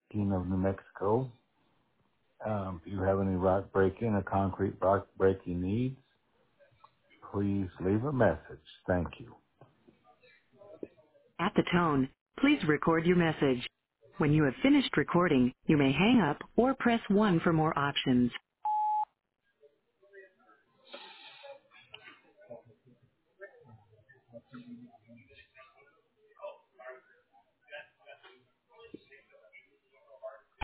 King of New Mexico. If you have any rock breaking or concrete rock breaking needs, please leave a message. Thank you. At the tone, please record your message. When you have finished recording, you may hang up or press 1 for more options.